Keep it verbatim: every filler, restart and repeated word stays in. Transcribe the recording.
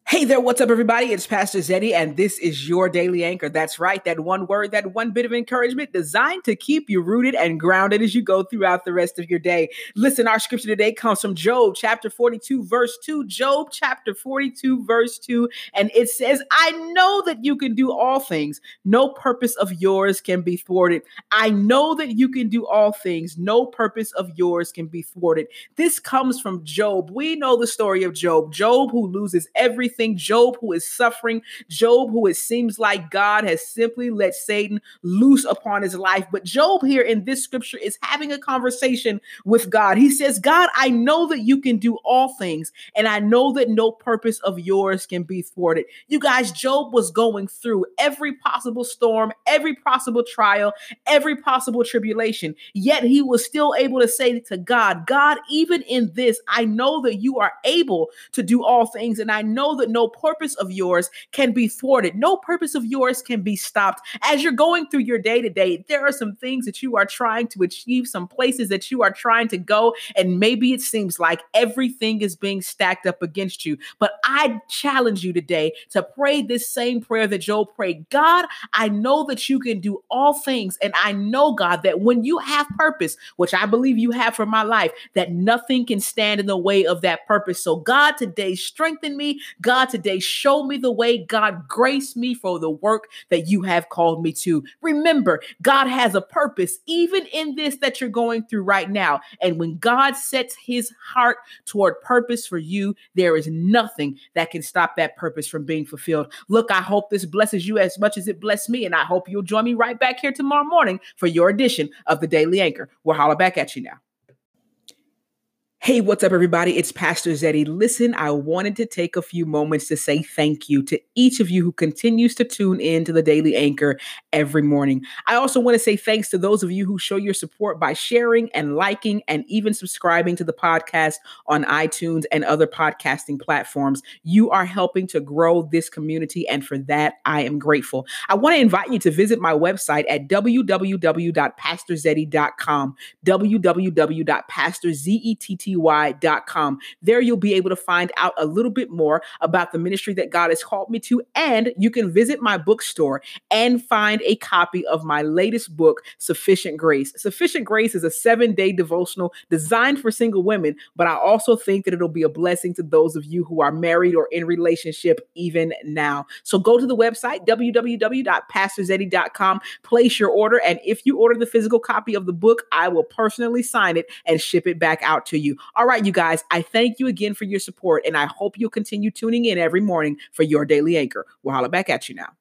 Hey there, what's up, everybody? It's Pastor Zeddy, and this is your Daily Anchor. That's right, that one word, that one bit of encouragement designed to keep you rooted and grounded as you go throughout the rest of your day. Listen, our scripture today comes from Job chapter forty-two, verse two. Job chapter forty-two, verse two, and it says, I know that you can do all things. No purpose of yours can be thwarted. I know that you can do all things. No purpose of yours can be thwarted. This comes from Job. We know the story of Job. Job who loses everything. Job who is suffering. Job who it seems like God has simply let Satan loose upon his life. But Job here in this scripture is having a conversation with God. He says, God, I know that you can do all things, and I know that no purpose of yours can be thwarted. You guys, Job was going through every possible storm, every possible trial, every possible tribulation, yet he was still able to say to God, God, even in this, I know that you are able to do all things, and I know that no purpose of yours can be thwarted. No purpose of yours can be stopped. As you're going through your day to day, there are some things that you are trying to achieve, some places that you are trying to go, and maybe it seems like everything is being stacked up against you. But I challenge you today to pray this same prayer that Job prayed. God, I know that you can do all things, and I know, God, that when you have purpose, which I believe you have for my life, that nothing can stand in the way of that purpose. So God, today strengthen me. God, today show me the way. God, grace me for the work that you have called me to. Remember, God has a purpose even in this that you're going through right now. And when God sets his heart toward purpose for you, there is nothing that can stop that purpose from being fulfilled. Look, I hope this blesses you as much as it blessed me, and I hope you'll join me right back here tomorrow morning for your edition of the Daily Anchor. We'll holler back at you now. Hey, what's up, everybody? It's Pastor Zeddy. Listen, I wanted to take a few moments to say thank you to each of you who continues to tune in to the Daily Anchor every morning. I also want to say thanks to those of you who show your support by sharing and liking and even subscribing to the podcast on iTunes and other podcasting platforms. You are helping to grow this community, and for that, I am grateful. I want to invite you to visit my website at w w w dot pastor zeddy dot com, w w w dot pastor zeddy dot com. There you'll be able to find out a little bit more about the ministry that God has called me to, and you can visit my bookstore and find a copy of my latest book, Sufficient Grace. Sufficient Grace is a seven-day devotional designed for single women, but I also think that it'll be a blessing to those of you who are married or in relationship even now. So go to the website, w w w dot pastor zeddy dot com, place your order, and if you order the physical copy of the book, I will personally sign it and ship it back out to you. All right, you guys, I thank you again for your support, and I hope you'll continue tuning in every morning for your Daily Anchor. We'll holler back at you now.